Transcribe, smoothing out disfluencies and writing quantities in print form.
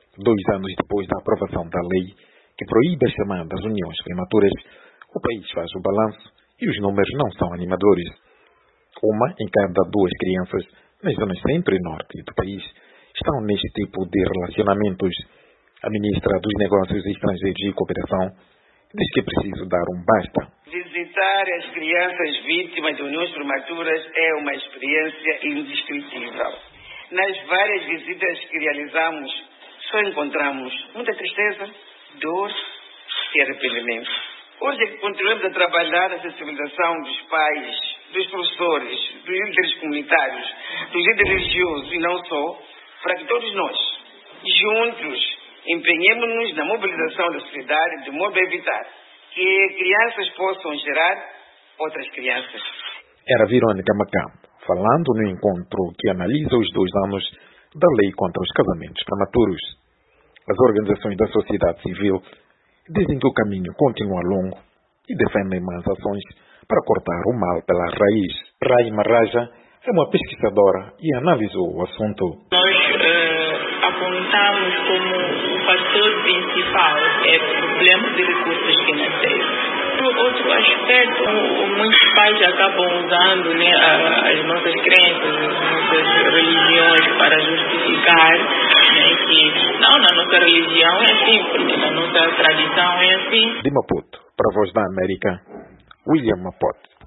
2 anos depois da aprovação da lei que proíbe as chamadas uniões prematuras, o país faz o balanço e os números não são animadores. Uma em cada 2 crianças nas zonas centro e norte do país estão neste tipo de relacionamentos. A ministra dos Negócios Estrangeiros e Cooperação diz que é preciso dar um basta. Visitar as crianças vítimas de uniões prematuras é uma experiência indescritível. Nas várias visitas que realizamos, só encontramos muita tristeza, dor e arrependimento. Hoje é que continuamos a trabalhar na sensibilização dos pais, dos professores, dos líderes comunitários, dos líderes religiosos e não só, para que todos nós, juntos, empenhemos-nos na mobilização da sociedade de modo a evitar que crianças possam gerar outras crianças. Era Verônica Macampo, falando no encontro que analisa os 2 anos da lei contra os casamentos prematuros. As organizações da sociedade civil dizem que o caminho continua longo e defendem mais ações para cortar o mal pela raiz. Raima Raja é uma pesquisadora e analisou o assunto. Nós apontamos como o fator principal o problema de recursos financeiros. Outro aspecto, muitos pais acabam usando as nossas crenças, as nossas religiões para justificar que não, na nossa religião é assim, porque na nossa tradição é assim. De Maputo, para a Voz da América, William Mapote.